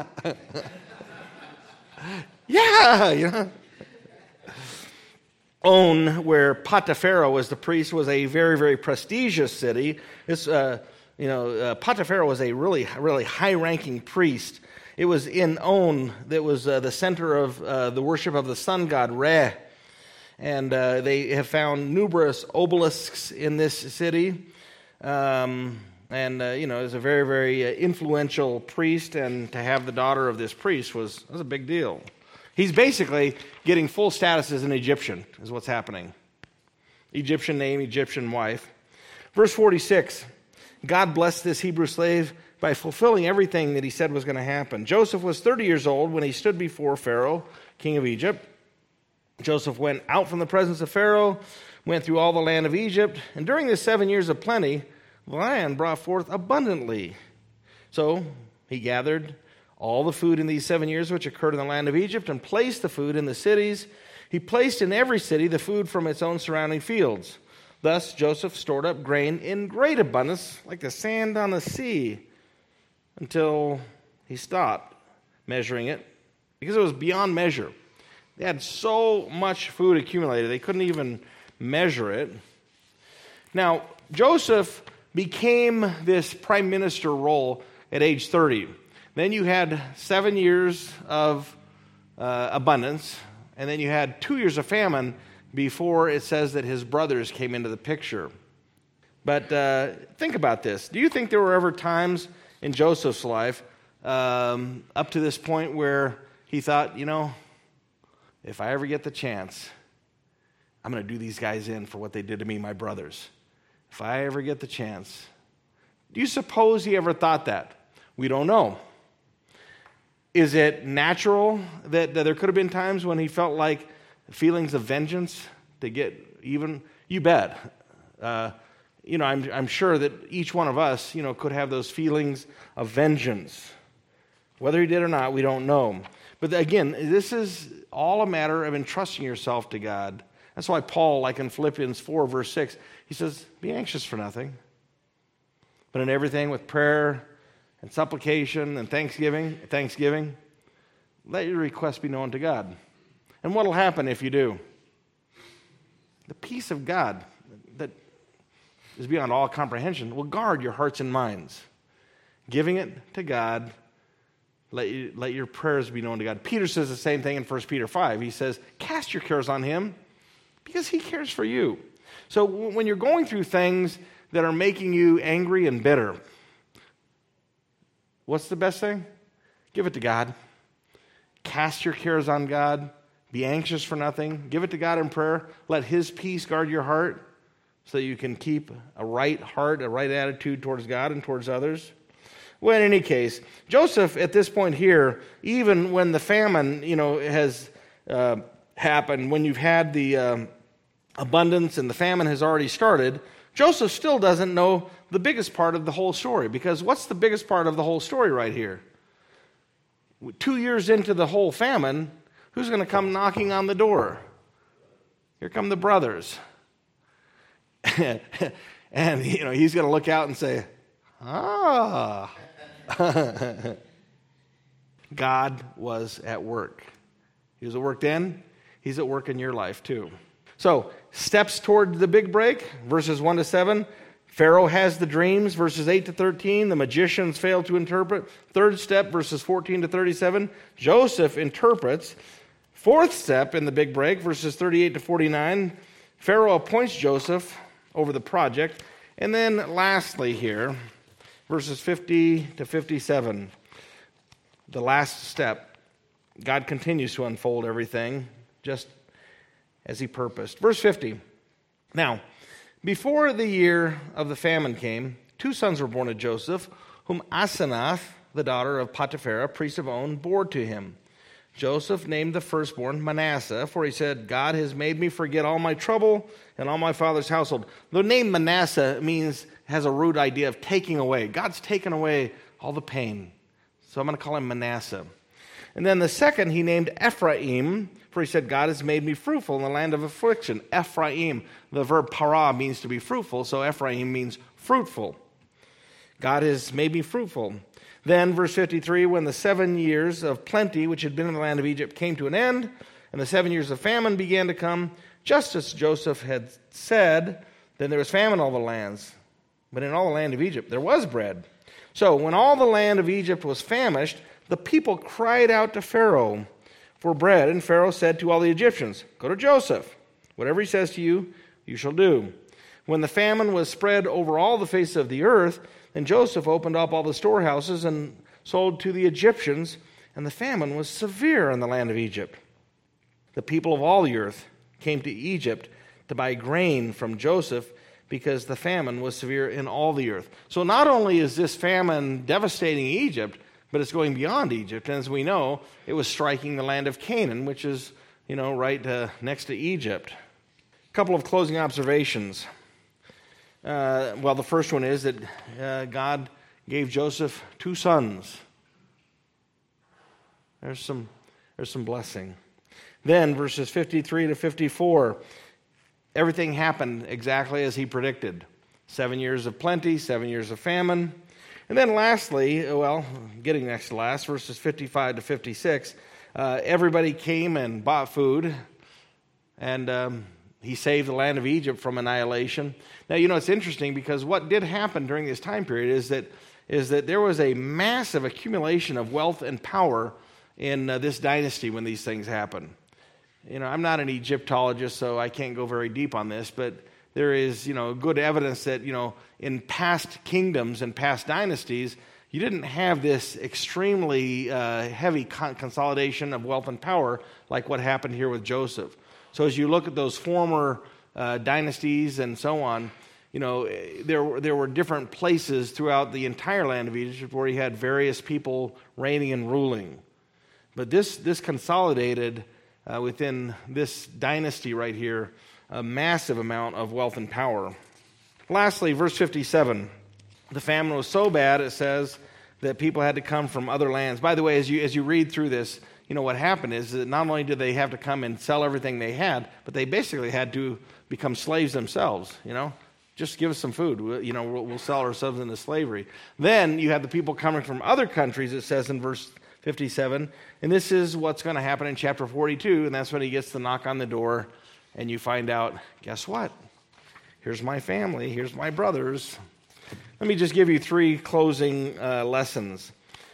Yeah, On, where Potipharah was the priest, was a very, very prestigious city. This, Potipharah was a really, really high-ranking priest. It was in On that was the center of the worship of the sun god Re. And they have found numerous obelisks in this city. Is a very, very influential priest, and to have the daughter of this priest was a big deal. He's basically getting full status as an Egyptian, is what's happening. Egyptian name, Egyptian wife. Verse 46, God blessed this Hebrew slave by fulfilling everything that he said was going to happen. Joseph was 30 years old when he stood before Pharaoh, king of Egypt. Joseph went out from the presence of Pharaoh, went through all the land of Egypt, and during the 7 years of plenty, the land brought forth abundantly. So he gathered all the food in these 7 years which occurred in the land of Egypt and placed the food in the cities. He placed in every city the food from its own surrounding fields. Thus Joseph stored up grain in great abundance, like the sand on the sea, until he stopped measuring it, because it was beyond measure. They had so much food accumulated, they couldn't even measure it. Now, Joseph became this prime minister role at age 30. Then you had 7 years of abundance, and then you had 2 years of famine before it says that his brothers came into the picture. But think about this. Do you think there were ever times in Joseph's life up to this point where he thought, if I ever get the chance, I'm going to do these guys in for what they did to me, my brothers. If I ever get the chance. Do you suppose he ever thought that? We don't know. Is it natural that there could have been times when he felt like feelings of vengeance to get even? You bet. I'm sure that each one of us, could have those feelings of vengeance. Whether he did or not, we don't know. But again, this is all a matter of entrusting yourself to God. That's why Paul, like in Philippians 4, verse 6, he says, be anxious for nothing, but in everything with prayer and supplication and thanksgiving, let your requests be known to God. And what will happen if you do? The peace of God that is beyond all comprehension will guard your hearts and minds. Giving it to God, let your prayers be known to God. Peter says the same thing in 1 Peter 5. He says, cast your cares on him because he cares for you. So when you're going through things that are making you angry and bitter, what's the best thing? Give it to God. Cast your cares on God. Be anxious for nothing. Give it to God in prayer. Let his peace guard your heart so that you can keep a right heart, a right attitude towards God and towards others. Well, in any case, Joseph at this point here, even when the famine, has happened, when you've had the abundance and the famine has already started, Joseph still doesn't know the biggest part of the whole story. Because what's the biggest part of the whole story right here? 2 years into the whole famine, who's going to come knocking on the door? Here come the brothers. And, he's going to look out and say, God was at work. He was at work then. He's at work in your life too. So, steps toward the big break, verses 1 to 7. Pharaoh has the dreams, verses 8 to 13. The magicians fail to interpret. Third step, verses 14 to 37. Joseph interprets. Fourth step in the big break, verses 38 to 49. Pharaoh appoints Joseph over the project. And then lastly here, verses 50 to 57. The last step. God continues to unfold everything just as he purposed. Verse 50. Now, before the year of the famine came, 2 sons were born to Joseph, whom Asenath, the daughter of Potipharah, priest of On, bore to him. Joseph named the firstborn Manasseh, for he said, God has made me forget all my trouble and all my father's household. The name Manasseh has a root idea of taking away. God's taken away all the pain. So I'm going to call him Manasseh. And then the second he named Ephraim, for he said, God has made me fruitful in the land of affliction. Ephraim, the verb para means to be fruitful, so Ephraim means fruitful. God has made me fruitful. Then, verse 53, when the 7 years of plenty which had been in the land of Egypt came to an end, and the 7 years of famine began to come, just as Joseph had said, then there was famine in all the lands. But in all the land of Egypt there was bread. So when all the land of Egypt was famished, the people cried out to Pharaoh for bread, and Pharaoh said to all the Egyptians, go to Joseph. Whatever he says to you, you shall do. When the famine was spread over all the face of the earth, then Joseph opened up all the storehouses and sold to the Egyptians, and the famine was severe in the land of Egypt. The people of all the earth came to Egypt to buy grain from Joseph because the famine was severe in all the earth. So not only is this famine devastating Egypt, but it's going beyond Egypt. And as we know, it was striking the land of Canaan, which is, right next to Egypt. A couple of closing observations. The first one is that God gave Joseph 2 sons. There's some blessing. Then, verses 53 to 54, everything happened exactly as he predicted. 7 years of plenty, 7 years of famine. And then lastly, getting next to last, verses 55 to 56, everybody came and bought food, and he saved the land of Egypt from annihilation. Now, it's interesting because what did happen during this time period is that there was a massive accumulation of wealth and power in this dynasty when these things happened. I'm not an Egyptologist, so I can't go very deep on this, but there is, good evidence that, in past kingdoms and past dynasties, you didn't have this extremely heavy consolidation of wealth and power like what happened here with Joseph. So as you look at those former dynasties and so on, there were different places throughout the entire land of Egypt where you had various people reigning and ruling. But this consolidated within this dynasty right here a massive amount of wealth and power. Lastly, verse 57. The famine was so bad, it says, that people had to come from other lands. By the way, as you read through this, what happened is that not only did they have to come and sell everything they had, but they basically had to become slaves themselves, Just give us some food. We'll sell ourselves into slavery. Then you had the people coming from other countries, it says in verse 57. And this is what's going to happen in chapter 42, and that's when he gets the knock on the door, and you find out, guess what? Here's my family. Here's my brothers. Let me just give you 3 closing lessons.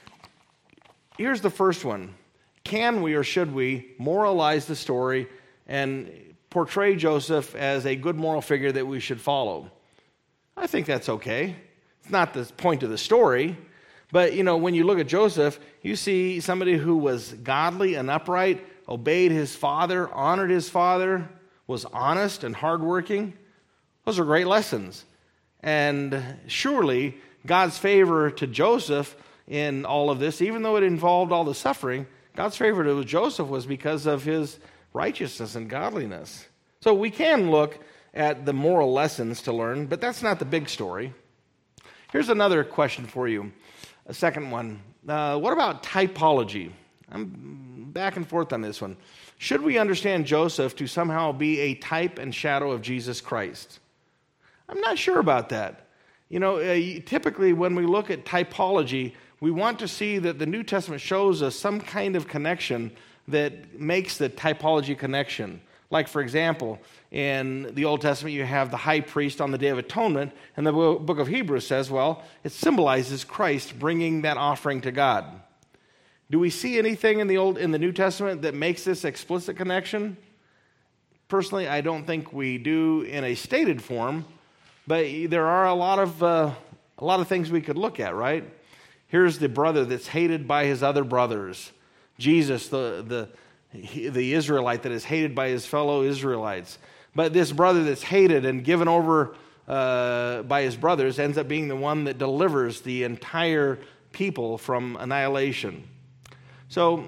Here's the first one. Can we or should we moralize the story and portray Joseph as a good moral figure that we should follow? I think that's okay. It's not the point of the story. But, when you look at Joseph, you see somebody who was godly and upright, obeyed his father, honored his father, was honest and hardworking. Those are great lessons. And surely God's favor to Joseph in all of this, even though it involved all the suffering, God's favor to Joseph was because of his righteousness and godliness. So we can look at the moral lessons to learn, but that's not the big story. Here's another question for you, a second one. What about typology? I'm back and forth on this one. Should we understand Joseph to somehow be a type and shadow of Jesus Christ? I'm not sure about that. Typically when we look at typology, we want to see that the New Testament shows us some kind of connection that makes the typology connection. Like, for example, in the Old Testament, you have the high priest on the Day of Atonement, and the book of Hebrews says, well, it symbolizes Christ bringing that offering to God. Do we see anything in the New Testament that makes this explicit connection? Personally, I don't think we do in a stated form, but there are a lot of things we could look at, right? Here's the brother that's hated by his other brothers. Jesus, the Israelite that is hated by his fellow Israelites. But this brother that's hated and given over by his brothers ends up being the one that delivers the entire people from annihilation. So,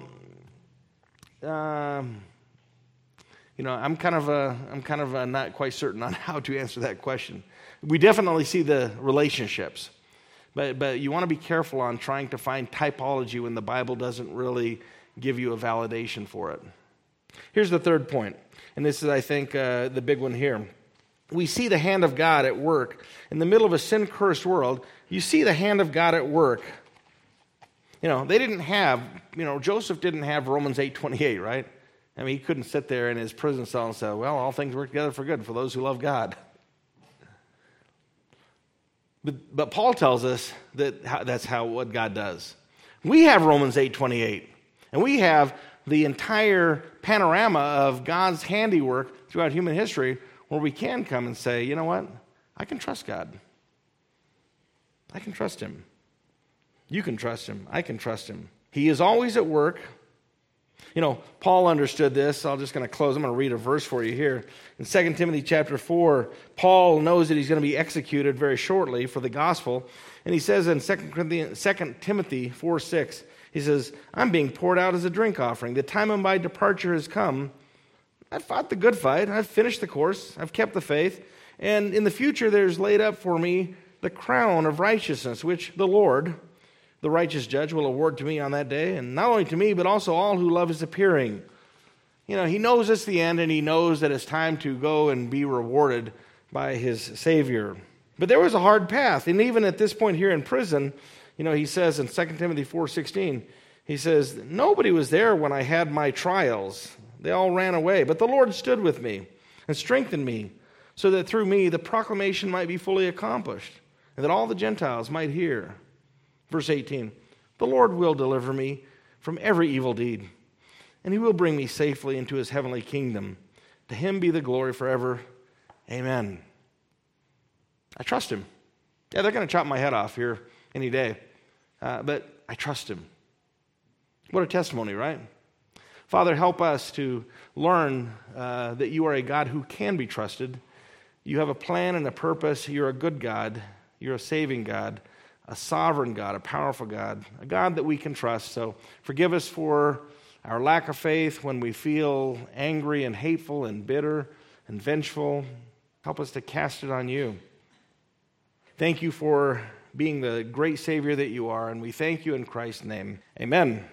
I'm kind of not quite certain on how to answer that question. We definitely see the relationships, but you want to be careful on trying to find typology when the Bible doesn't really give you a validation for it. Here's the third point, and this is, I think, the big one here. We see the hand of God at work. In the middle of a sin-cursed world, you see the hand of God at work. They didn't have, Joseph didn't have Romans 8:28, right? I mean, he couldn't sit there in his prison cell and say, well, all things work together for good for those who love God. But Paul tells us that that's what God does. We have Romans 8:28, and we have the entire panorama of God's handiwork throughout human history where we can come and say, you know what? I can trust God. I can trust him. You can trust him. I can trust him. He is always at work. Paul understood this. I'm just going to close. I'm going to read a verse for you here. In 2 Timothy chapter 4, Paul knows that he's going to be executed very shortly for the gospel. And he says in 2 Timothy 4:6, he says, I'm being poured out as a drink offering. The time of my departure has come. I've fought the good fight. I've finished the course. I've kept the faith. And in the future there's laid up for me the crown of righteousness, which the Lord, the righteous judge, will award to me on that day, and not only to me, but also all who love his appearing. He knows it's the end, and he knows that it's time to go and be rewarded by his Savior. But there was a hard path, and even at this point here in prison, he says in 2 Timothy 4:16, he says, nobody was there when I had my trials. They all ran away, but the Lord stood with me and strengthened me, so that through me the proclamation might be fully accomplished, and that all the Gentiles might hear. Verse 18, the Lord will deliver me from every evil deed, and he will bring me safely into his heavenly kingdom. To him be the glory forever. Amen. I trust him. Yeah, they're going to chop my head off here any day, but I trust him. What a testimony, right? Father, help us to learn that you are a God who can be trusted. You have a plan and a purpose. You're a good God. You're a saving God, a sovereign God, a powerful God, a God that we can trust. So forgive us for our lack of faith when we feel angry and hateful and bitter and vengeful. Help us to cast it on you. Thank you for being the great Savior that you are, and we thank you in Christ's name. Amen.